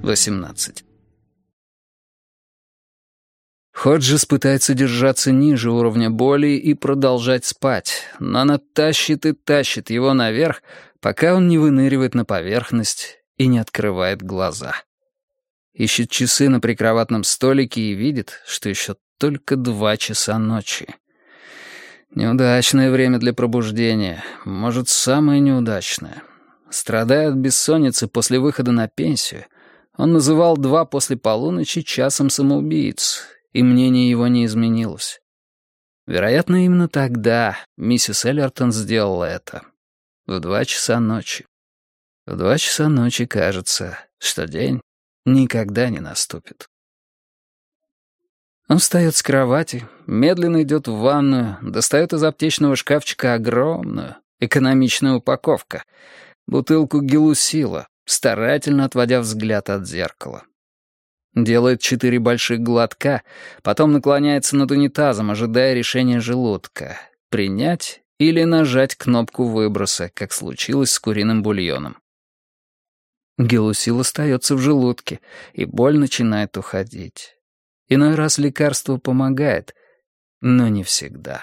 18. Ходжес пытается держаться ниже уровня боли и продолжать спать, но она тащит и тащит его наверх, пока он не выныривает на поверхность и не открывает глаза. Ищет часы на прикроватном столике и видит, что еще только 2 часа ночи. Неудачное время для пробуждения, может, самое неудачное. Страдая от бессонницы после выхода на пенсию, он называл 2 после полуночи часом самоубийц, и мнение его не изменилось. Вероятно, именно тогда миссис Эллертон сделала это. В 2 часа ночи. В 2 часа ночи кажется, что день никогда не наступит. Он встает с кровати, медленно идет в ванную, достает из аптечного шкафчика огромную, экономичную упаковку, бутылку гелусила, старательно отводя взгляд от зеркала. Делает 4 больших глотка, потом наклоняется над унитазом, ожидая решения желудка — принять или нажать кнопку выброса, как случилось с куриным бульоном. Гелусил остается в желудке, и боль начинает уходить. Иной раз лекарство помогает, но не всегда.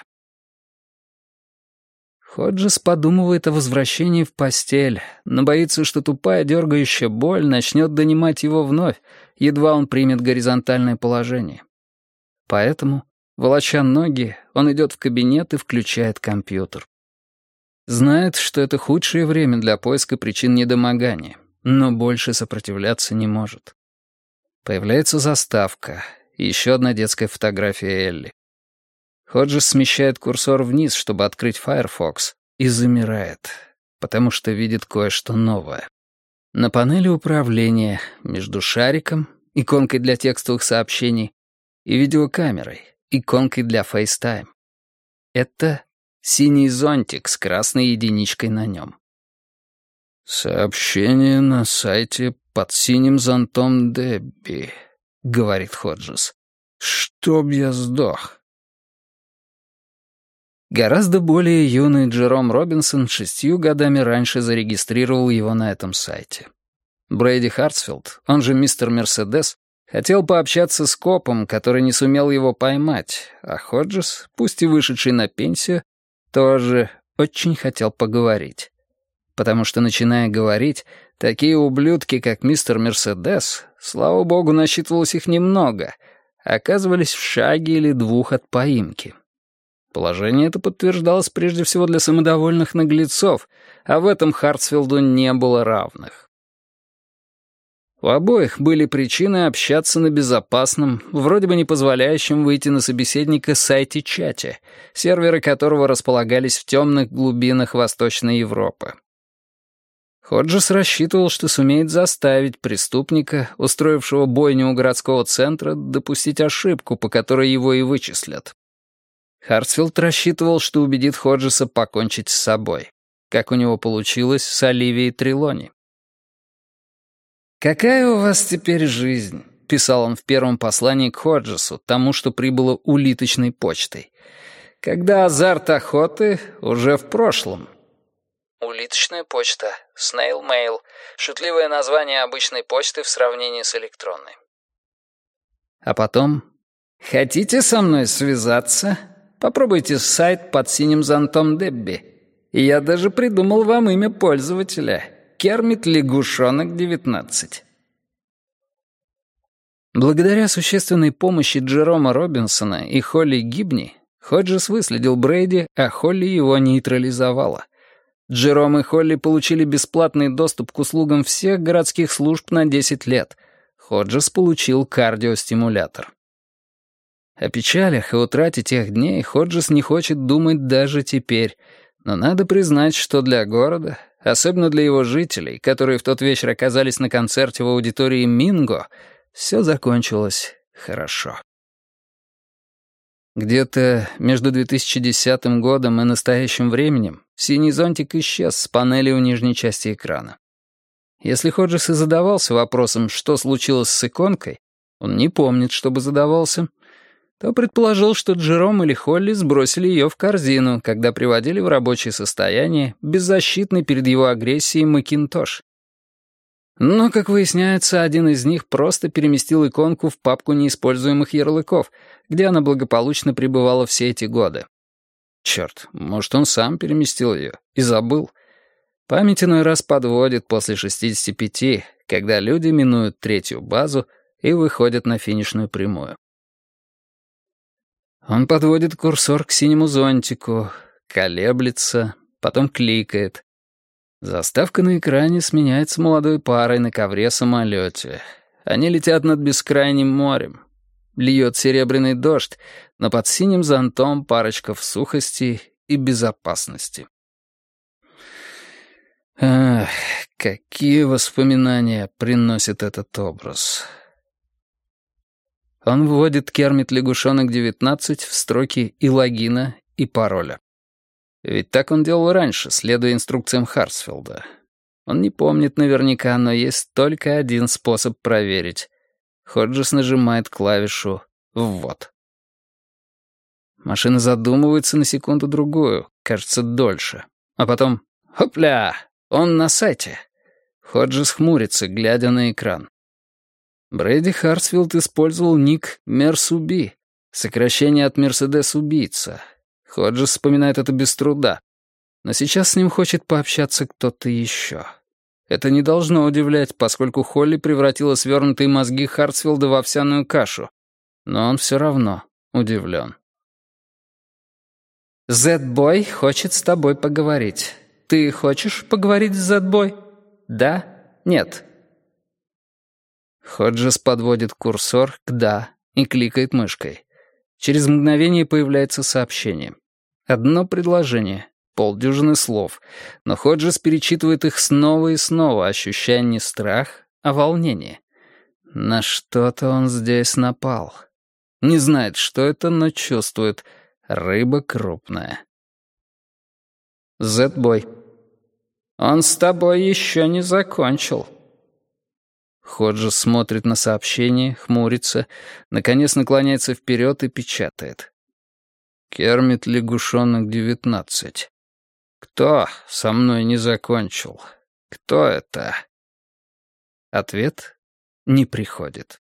Ходжес подумывает о возвращении в постель, но боится, что тупая дергающая боль начнет донимать его вновь, едва он примет горизонтальное положение. Поэтому, волоча ноги, он идет в кабинет и включает компьютер. Знает, что это худшее время для поиска причин недомогания, но больше сопротивляться не может. Появляется заставка, и еще одна детская фотография Элли. Ходжес смещает курсор вниз, чтобы открыть Firefox, и замирает, потому что видит кое-что новое. На панели управления между шариком, иконкой для текстовых сообщений, и видеокамерой, иконкой для FaceTime. Это синий зонтик с красной единичкой на нем. «Сообщение на сайте под синим зонтом Дебби», — говорит Ходжес. «Чтоб я сдох». Гораздо более юный Джером Робинсон 6 годами раньше зарегистрировал его на этом сайте. Брейди Хартсфилд, он же мистер Мерседес, хотел пообщаться с копом, который не сумел его поймать, а Ходжес, пусть и вышедший на пенсию, тоже очень хотел поговорить. Потому что, начиная говорить, такие ублюдки, как мистер Мерседес, слава богу, насчитывалось их немного, оказывались в шаге или 2 от поимки. Положение это подтверждалось прежде всего для самодовольных наглецов, а в этом Хартсфилду не было равных. У обоих были причины общаться на безопасном, вроде бы не позволяющем выйти на собеседника сайте-чате, серверы которого располагались в темных глубинах Восточной Европы. Ходжес рассчитывал, что сумеет заставить преступника, устроившего бойню у городского центра, допустить ошибку, по которой его и вычислят. Хартсфилд рассчитывал, что убедит Ходжеса покончить с собой, как у него получилось с Оливией Трелони. «Какая у вас теперь жизнь?» — писал он в первом послании к Ходжесу, тому, что прибыло улиточной почтой. «Когда азарт охоты уже в прошлом». Улиточная почта, Snail Mail, шутливое название обычной почты в сравнении с электронной. А потом: «Хотите со мной связаться? Попробуйте сайт под синим зонтом Дебби. И я даже придумал вам имя пользователя — Кермит Лягушонок 19». Благодаря существенной помощи Джерома Робинсона и Холли Гибни, Ходжес выследил Брейди, а Холли его нейтрализовала. Джером и Холли получили бесплатный доступ к услугам всех городских служб на 10 лет. Ходжес получил кардиостимулятор. О печалях и утрате тех дней Ходжес не хочет думать даже теперь, но надо признать, что для города, особенно для его жителей, которые в тот вечер оказались на концерте в аудитории Минго, все закончилось хорошо. Где-то между 2010 годом и настоящим временем синий зонтик исчез с панели у нижней части экрана. Если Ходжес и задавался вопросом, что случилось с иконкой, он не помнит, чтобы задавался, то предположил, что Джером или Холли сбросили ее в корзину, когда приводили в рабочее состояние беззащитный перед его агрессией Макинтош. Но, как выясняется, один из них просто переместил иконку в папку неиспользуемых ярлыков, где она благополучно пребывала все эти годы. Черт, может, он сам переместил ее и забыл. Память иной раз подводит после 65, когда люди минуют третью базу и выходят на финишную прямую. Он подводит курсор к синему зонтику, колеблется, потом кликает. Заставка на экране сменяется молодой парой на ковре-самолете. Они летят над бескрайним морем. Льет серебряный дождь, но под синим зонтом парочка в сухости и безопасности. Ах, какие воспоминания приносит этот образ. Он вводит Кермит-лягушонок 19 в строки и логина, и пароля. Ведь так он делал раньше, следуя инструкциям Харцфилда. Он не помнит наверняка, но есть только один способ проверить. Ходжес нажимает клавишу «Ввод». Машина задумывается на секунду-другую, кажется, дольше. А потом «Хопля! Он на сайте!» Ходжес хмурится, глядя на экран. Брэди Харцфилд использовал ник «Мерсуби», сокращение от «Мерседес-убийца». Ходжес вспоминает это без труда. Но сейчас с ним хочет пообщаться кто-то еще. Это не должно удивлять, поскольку Холли превратила свернутые мозги Харцфилда в овсяную кашу. Но он все равно удивлен. «Зет-бой хочет с тобой поговорить. Ты хочешь поговорить с Зет-бой? Да? Нет?» Ходжес подводит курсор к «да» и кликает мышкой. Через мгновение появляется сообщение. Одно предложение, полдюжины слов, но Ходжес перечитывает их снова и снова, ощущая не страх, а волнение. На что-то он здесь напал. Не знает, что это, но чувствует. Рыба крупная. Зет-бой. Он с тобой еще не закончил. Ходжес смотрит на сообщение, хмурится, наконец наклоняется вперед и печатает. Кермит-лягушонок 19. Кто со мной не закончил? Кто это? Ответ не приходит.